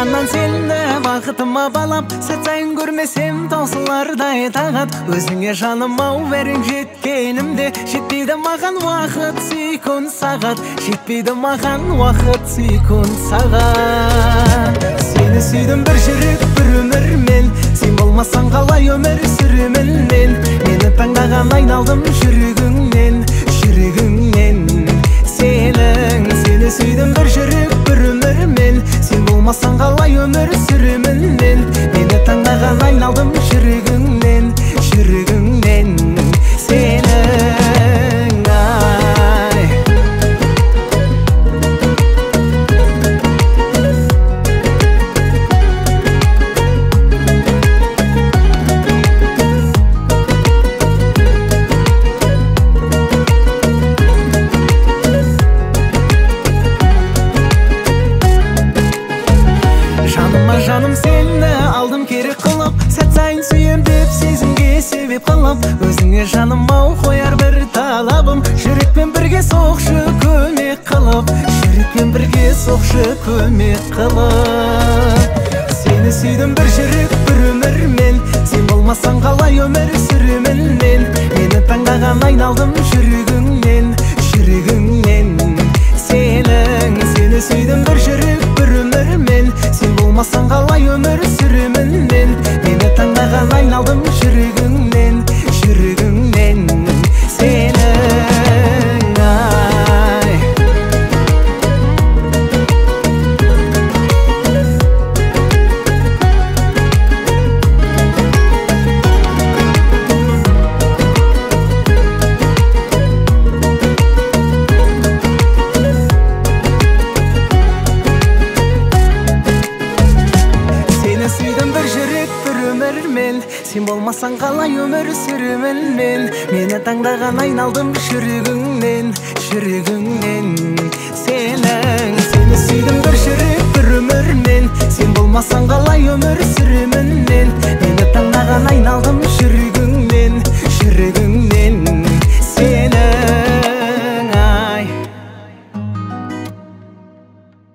таңғаннан сені бақытыма балап, сәт сайын көрмесем таусылардай тағат. Өзіңе жаным ау бәрің жеткенімде, жетпейді маған уақыт секунд сағат, жетпейді маған уақыт секунд сағат. Сені сүйдім бір жүрек бір өмірмен, сен болмасаң қалай өмір сүремін мен. Мені таңдаған айналдым жүрегіңнен, жүрегіңнен. Сені сүйдім бір жүрек бір өмірмен, сен болмасаң қалай өмір сүремін мен. Мені таңдаған айналдым жүрегіңнен, жүрегіңнен. Сенің ай. Жаным сені алдым керек қылып, сәт сайын сүйем деп сезімге себеп қылып. Өзіңе жаным ау қояр бір талабым, жүрекпен бірге соқшы көмек қылып, жүрекпен бірге соқшы көмек қылып. Сені сүйдім бір жүрек бір өмірмен, сен болмасаң қалай өмір сүремін мен. Мені таңдаған айналдым жүрегіңнен, жүрегіңнен. Сені сүйдім бір жүрек бір өмірмен, сен болмасаң қалай өмір сүремін мен. Мені таңдаған айналдым жүрегіңнен, жүрегіңнен. Сенің ай. Сен болмасаң қалай өмір сүремін мен. Мені таңдаған айналдым жүрегіңнен, жүрегіңнен. Сені сүйдім бір жүрек бір өмірмен, сен болмасаң қалай өмір сүремін мен.